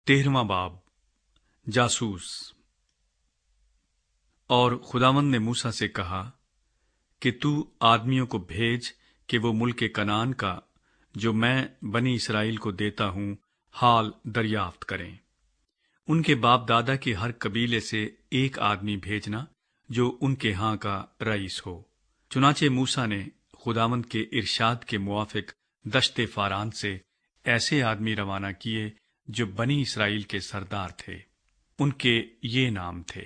13वां बाब जासूस। और खुदावंद ने मूसा से कहा कि तू आदमियों को भेज कि वो मुल्क कनान का जो मैं बनी इसराइल को देता हूं हाल दरियाफ्त करें। उनके बाप दादा के हर कबीले से एक आदमी भेजना जो उनके यहाँ का रईस हो। चुनाचे मूसा ने खुदावंद के इरशाद के मुआफिक दश्ते फारान से ऐसे आदमी रवाना किए जो बनी इसराइल के सरदार थे। उनके ये नाम थे: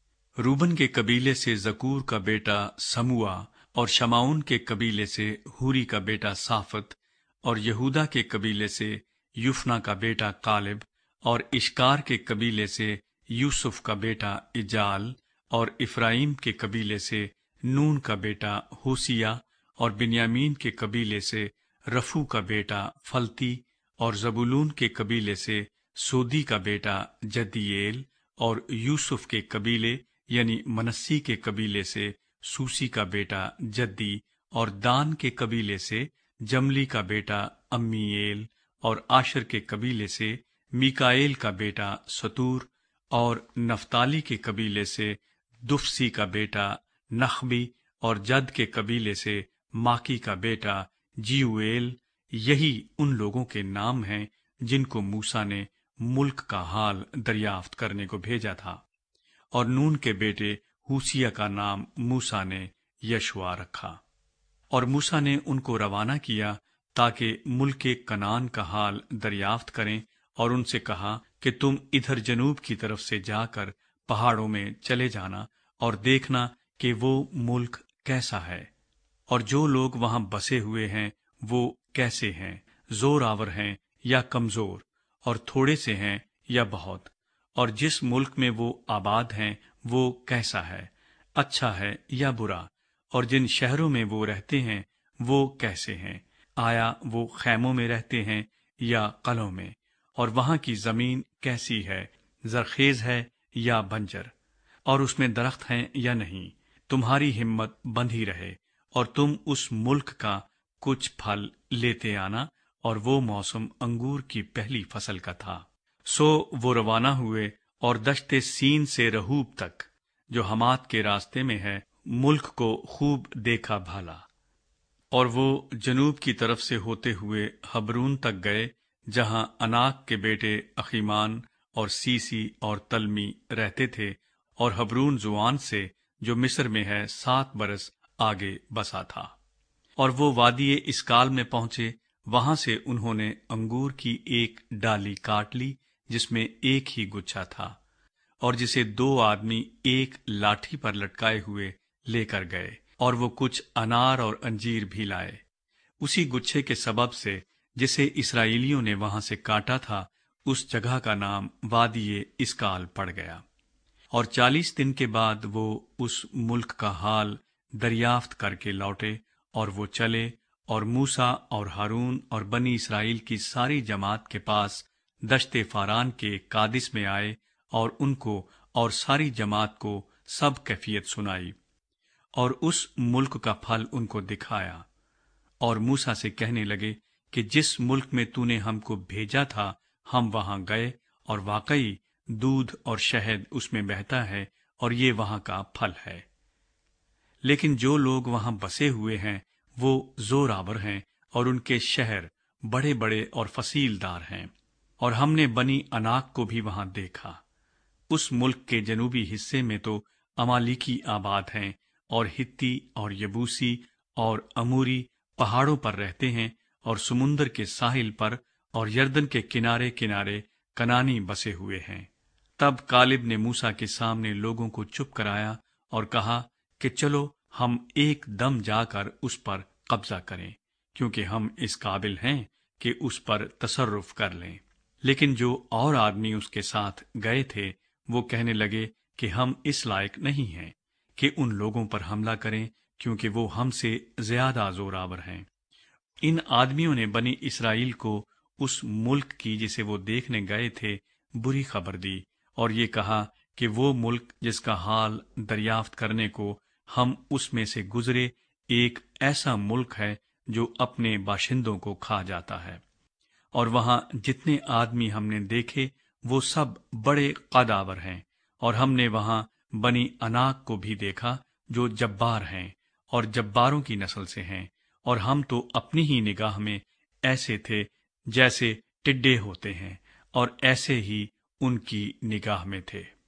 रूबन के कबीले से जकूर का बेटा समूआ, और शमाउन के कबीले से हूरी का बेटा साफत, और यहूदा के कबीले से युफना का बेटा कालिब, और इश्कार के कबीले से यूसुफ का बेटा इजाल, और इफ्राइम के कबीले से नून का बेटा होसिया, और बिन्यामीन के कबीले से रफू का बेटा फलती, और जबूलून के कबीले से सोदी का बेटा जदीएल, और यूसुफ के कबीले यानी मनस्सी के कबीले से सूसी का बेटा जद्दी, और दान के कबीले से जमली का बेटा अम्मीएल, और आशर के कबीले से मीकाएल का बेटा सतूर, और नफ्ताली के कबीले से दुफसी का बेटा नखबी, और जद के कबीले से माकी का बेटा जीउएल। यही उन लोगों के नाम हैं जिनको मूसा ने मुल्क का हाल दरियाफ्त करने को भेजा था। और नून के बेटे हूसिया का नाम मूसा ने यशुआ रखा। और मूसा ने उनको रवाना किया ताकि मुल्क कनान का हाल दरियाफ्त करें, और उनसे कहा कि तुम इधर जनूब की तरफ से जाकर पहाड़ों में चले जाना और देखना कि वो मुल्क कैसा है, और जो लोग वहां बसे हुए हैं वो कैसे हैं, जोर आवर हैं या कमजोर, और थोड़े से हैं या बहुत, और जिस मुल्क में वो आबाद हैं वो कैसा है, अच्छा है या बुरा, और जिन शहरों में वो रहते हैं वो कैसे हैं, आया वो खैमों में रहते हैं या कलों में, और वहां की जमीन कैसी है, जरखेज है या बंजर, और उसमें दरख्त हैं या नहीं। तुम्हारी हिम्मत बंधी रहे और तुम उस मुल्क का कुछ फल लेते आना। और वो मौसम अंगूर की पहली फसल का था। सो वो रवाना हुए और दश्ते सीन से रहूब तक, जो हमात के रास्ते में है, मुल्क को खूब देखा भाला। और वो जनूब की तरफ से होते हुए हबरून तक गए, जहां अनाक के बेटे अखीमान और सीसी और तलमी रहते थे, और हबरून जुआन से जो मिस्र में है 7 बरस आगे बसा था। और वो वादी इसकाल में पहुंचे। वहां से उन्होंने अंगूर की एक डाली काट ली जिसमें एक ही गुच्छा था, और जिसे 2 आदमी एक लाठी पर लटकाए हुए लेकर गए, और वो कुछ अनार और अंजीर भी लाए। उसी गुच्छे के सबब से जिसे इस्राएलियों ने वहां से काटा था, उस जगह का नाम वादी इसकाल पड़ गया। और 40 दिन के बाद वो उस मुल्क का हाल दरियाफ्त करके लौटे, और वो चले और मूसा और हारून और बनी इसराइल की सारी जमात के पास दश्ते फारान के कादिस में आए, और उनको और सारी जमात को सब कैफियत सुनाई, और उस मुल्क का फल उनको दिखाया। और मूसा से कहने लगे कि जिस मुल्क में तूने हमको भेजा था हम वहां गए, और वाकई दूध और शहद उसमें बहता है, और ये वहां का फल है। लेकिन जो लोग वहां बसे हुए हैं वो जोरावर हैं, और उनके शहर बड़े बड़े और फसीलदार हैं। और हमने बनी अनाक को भी वहां देखा। उस मुल्क के जनूबी हिस्से में तो अमालिकी आबाद हैं, और हित्ती और यबूसी और अमूरी पहाड़ों पर रहते हैं, और समुंदर के साहिल पर और यरदन के किनारे किनारे कनानी बसे हुए हैं। तब कालिब ने मूसा के सामने लोगों को चुप कराया और कहा कि चलो हम एक दम जाकर उस पर कब्जा करें, क्योंकि हम इस काबिल हैं कि उस पर तसर्रुफ कर लें। लेकिन जो और आदमी उसके साथ गए थे वो कहने लगे कि हम इस लायक नहीं हैं कि उन लोगों पर हमला करें, क्योंकि वो हमसे ज्यादा जोरावर हैं। इन आदमियों ने बनी इसराइल को उस मुल्क की जिसे वो देखने गए थे बुरी खबर दी, और ये कहा कि वो मुल्क जिसका हाल दरियाफ्त करने को हम उसमें से गुजरे एक ऐसा मुल्क है जो अपने बाशिंदों को खा जाता है। और वहां जितने आदमी हमने देखे وہ سب بڑے قدآور ہیں، اور ہم نے وہاں بنی اناق کو بھی دیکھا جو جبار ہیں اور جباروں کی نسل سے ہیں، اور ہم تو اپنی ہی نگاہ میں ایسے تھے جیسے ٹڈے ہوتے ہیں، اور ایسے ہی ان کی نگاہ میں تھے۔